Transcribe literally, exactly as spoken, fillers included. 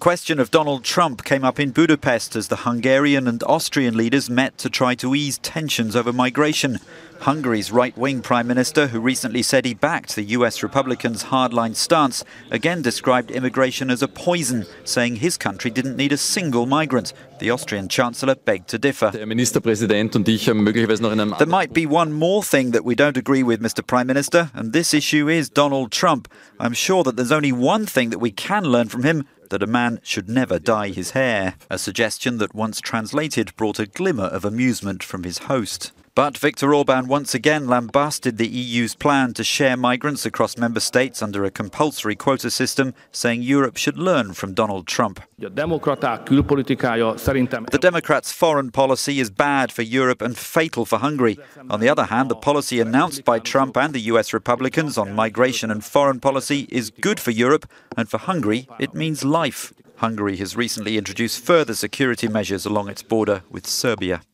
The question of Donald Trump came up in Budapest as the Hungarian and Austrian leaders met to try to ease tensions over migration. Hungary's right-wing Prime Minister, who recently said he backed the U S Republicans' hardline stance, again described immigration as a poison, saying his country didn't need a single migrant. The Austrian Chancellor begged to differ. Herr Ministerpräsident und ich haben möglicherweise noch in einem There might be one more thing that we don't agree with, Mister Prime Minister, and this issue is Donald Trump. I'm sure that there's only one thing that we can learn from him, that a man should never dye his hair. A suggestion that, once translated, brought a glimmer of amusement from his host. But Viktor Orban once again lambasted the E U's plan to share migrants across member states under a compulsory quota system, saying Europe should learn from Donald Trump. The Democrats' foreign policy is bad for Europe and fatal for Hungary. On the other hand, the policy announced by Trump and the U S Republicans on migration and foreign policy is good for Europe, and for Hungary it means life. Hungary has recently introduced further security measures along its border with Serbia.